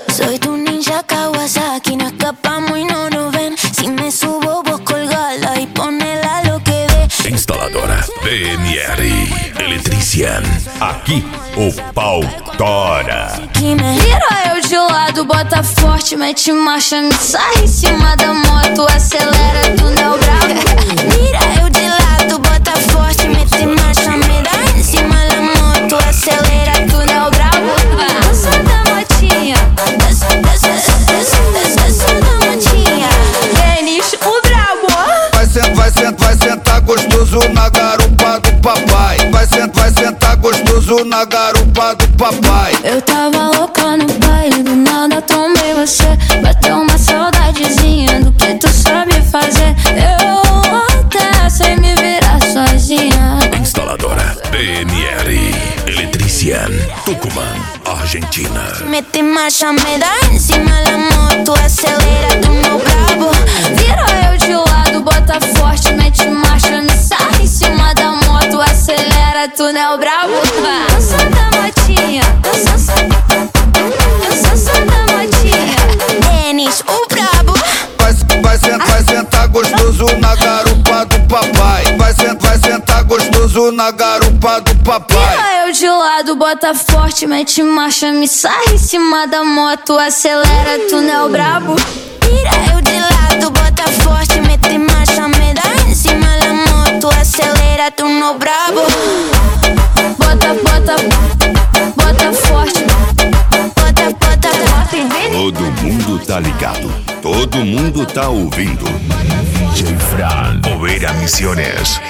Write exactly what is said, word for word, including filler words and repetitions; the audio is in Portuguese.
Soy tu ninja Kawasaki, no escapamos y no nos ven. Si me subo vos colgala y ponela lo que dé. Instaladora B M R Eletrician. Aqui o pau tora. Vira eu de lado, bota forte, mete marcha, me sai em cima da moto, acelera, tu não é o bravo. Vira eu de lado, bota forte, mete marcha, me dá em cima da moto, acelera, tu não é o bravo. Dança da motinha, dança, dança, dança, dança da motinha. Denis, o brabo. Vai sentar, vai sentar, vai sentar gostoso na garupa do papai. Vai sentar, vai sentar gostoso na garupa do papai. Eu tava louca no baile, do nada tomei você. Bateu uma saudadezinha do que tu sabe fazer. Eu até sei me virar sozinha. Instaladora B M R Eletrician. Tucumã, Argentina. Mete marcha, me dá em cima da moto, acelera, tu meu brabo. Vira eu de lado, bota forte, mete marcha, me sai em cima da moto, acelera, tu não é o brabo. Dança da motinha, dança, dança da motinha. Denis, o brabo. Vai, vai sentar, vai sentar gostoso na garupa do papai. Vai sentar, vai sentar gostoso na garupa do papai. Vira eu de lado, bota forte, mete marcha, me sai em cima da moto, acelera, tu não é o brabo. Vira eu de lado, bota forte, mete marcha, me dá em cima da moto, acelera, tu não é o brabo. Bota, bota, bota forte, bota, bota, bota. Todo mundo tá ligado, todo mundo tá ouvindo. D J Fran, Oveira Misiones.